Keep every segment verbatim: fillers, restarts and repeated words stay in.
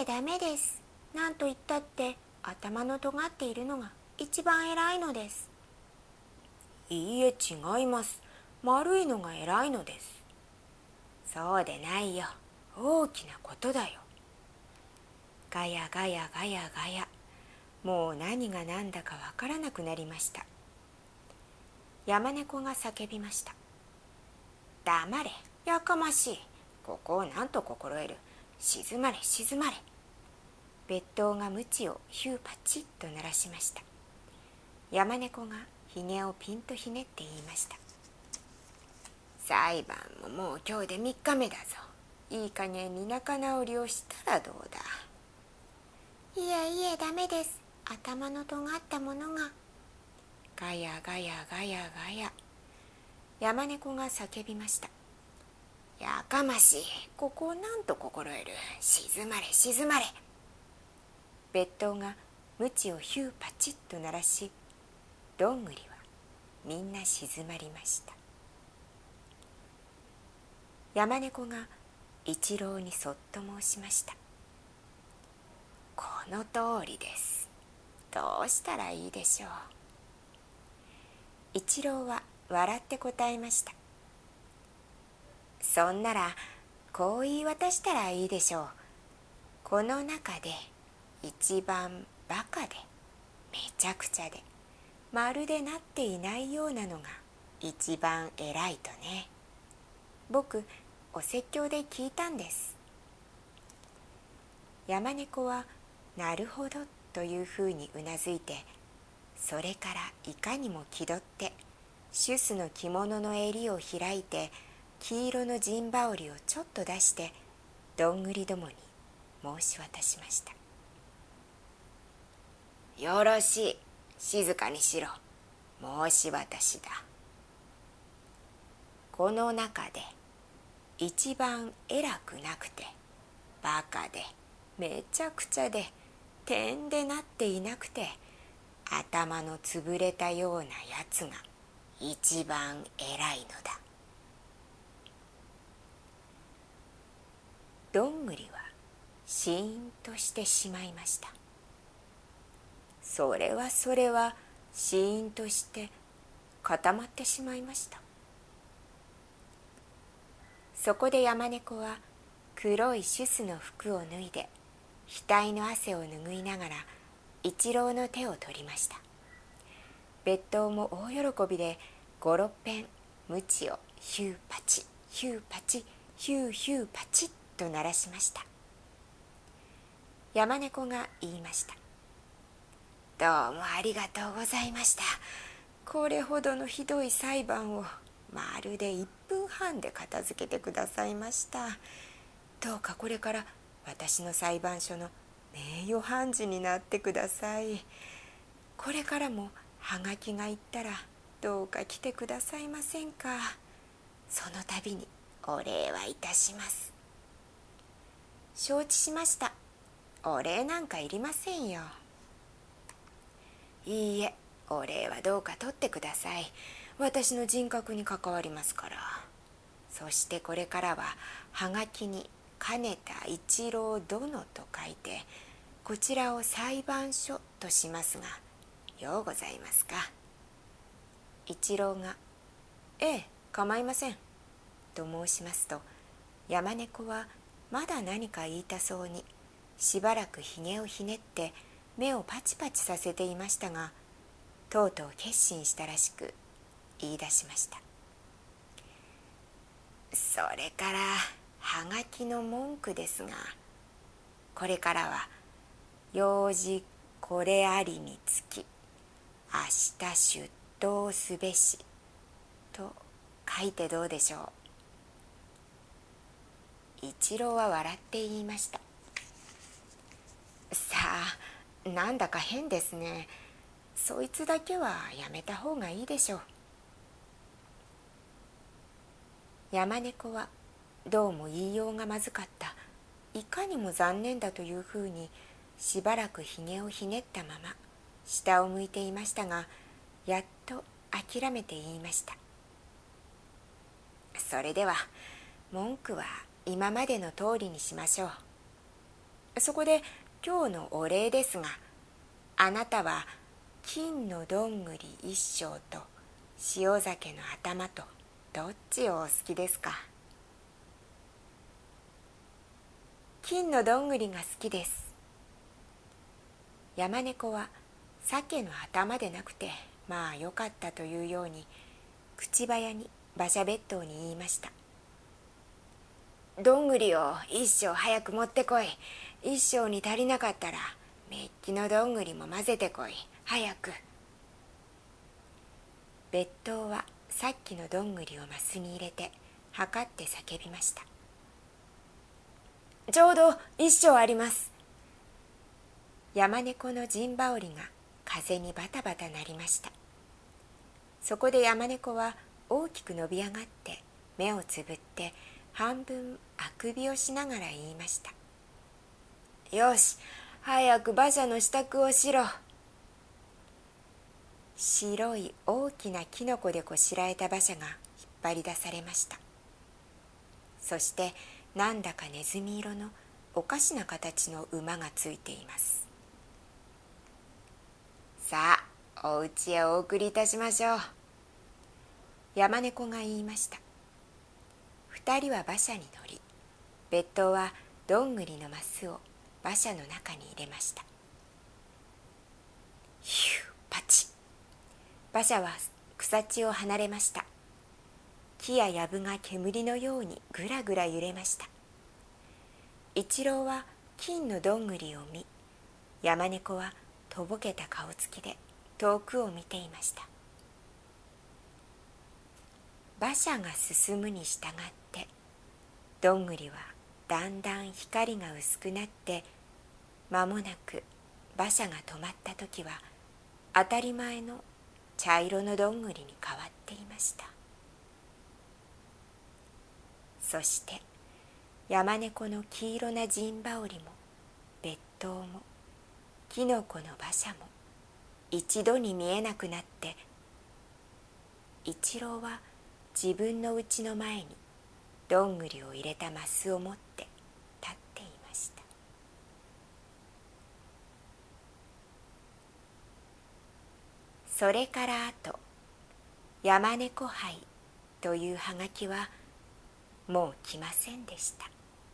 えダメです。なんと言ったって頭の尖っているのが一番偉いのです。 いいえ、違います。丸いのが偉いのです。そうでないよ。大きなことだよ。ガヤガヤガヤガヤ。もう何が何だかわからなくなりました。山猫が叫びました。黙れ、やかましい。ここをなんと心得る。静まれ静まれ。別当が鞭をヒューパチッと鳴らしました。山猫がひげをピンとひねって言いました。裁判ももう今日でみっかめだぞ。いい加減に仲直りをしたらどうだ。 いえいえダメです。頭の尖ったものが。 ガヤガヤガヤガヤ。山猫が叫びました。やかましい。ここをなんと心得る。静まれ静まれ。別当が鞭をヒューパチッと鳴らし、どんぐりはみんな静まりました。山猫が一郎にそっと申しました。この通りです。どうしたらいいでしょう。一郎は笑って答えました。そんならこう言い渡したらいいでしょう。この中で一番バカでめちゃくちゃでまるでなっていないようなのが一番偉いとね。僕お説教で聞いたんです。山猫はなるほどというふうにうなずいて、それからいかにも気取ってシュスの着物の襟を開いて黄色の陣羽織をちょっと出してどんぐりどもに申し渡しました。よろしい、静かにしろ。申し渡しだ。この中で一番偉くなくてバカでめちゃくちゃでてんでなっていなくて頭のつぶれたようなやつが一番偉いのだ。どんぐりはシーンとしてしまいました。それはそれはシーンとして固まってしまいました。そこで山猫は黒いシュスの服を脱いで額の汗を拭いながら一郎の手を取りました。別当も大喜びで五六遍鞭をヒューパチヒューパチヒューヒューパチッと鳴らしました。山猫が言いました。どうもありがとうございました。これほどのひどい裁判をまるでいっぷんはんで片付けてくださいました。どうかこれから私の裁判所の名誉判事になってください。これからもはがきがいったらどうか来てくださいませんか。その度にお礼はいたします。承知しました。お礼なんかいりませんよ。いいえ、お礼はどうか取ってください。私の人格に関わりますから。そしてこれからははがきに兼田一郎殿と書いて、こちらを裁判所としますが、ようございますか。一郎が、ええ、構いません、と申しますと、山猫はまだ何か言いたそうに、しばらくひげをひねって目をパチパチさせていましたが、とうとう決心したらしく言い出しました。それからはがきの文句ですが、これからは用事これありにつき明日出頭すべしと書いてどうでしょう。一郎は笑って言いました。さあ、なんだか変ですね。そいつだけはやめた方がいいでしょう。山猫はどうも言いようがまずかった、いかにも残念だというふうにしばらくひげをひねったまま下を向いていましたが、やっと諦めて言いました。それでは文句は今までの通りにしましょう。 そこで今日のお礼ですが、あなたは金のどんぐり一升と塩酒の頭とどっちをお好きですか？金のどんぐりが好きです。山猫は鮭の頭でなくてまあよかったというように口早に馬車別当に言いました。どんぐりを一升早く持ってこい。一升に足りなかったらめっきのどんぐりも混ぜてこい。早く。別当はさっきのどんぐりをマスに入れて測って叫びました。ちょうど一升あります。山猫の陣羽織が風にバタバタ鳴りました。そこで山猫は大きく伸び上がって目をつぶって半分あくびをしながら言いました。よし、早く馬車の支度をしろ。白い大きなキノコでこしらえた馬車が引っ張り出されました。そしてなんだかネズミ色のおかしな形の馬がついています。さあ、お家へお送りいたしましょう。山猫が言いました。二人は馬車に乗り、別当はどんぐりのマスを馬車の中に入れました。ヒューパチ。馬車は草地を離れました。木や藪が煙のようにぐらぐら揺れました。一郎は金のどんぐりを見、山猫はとぼけた顔つきで遠くを見ていました。馬車が進むに従ってどんぐりはだんだん光が薄くなって、間もなく馬車が止まった時は当たり前の茶色のどんぐりに変わっていました。そして山猫の黄色な陣羽織も別当もキノコの馬車も一度に見えなくなって、一郎は自分の家の前にどんぐりを入れたマスを持って立っていました。それからあと山猫杯というはがきはもう来ませんでした。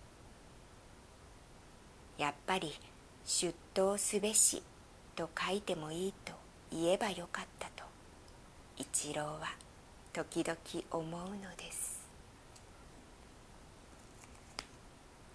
やっぱり出頭すべしと書いてもいいと言えばよかったと一郎は時々思うのです。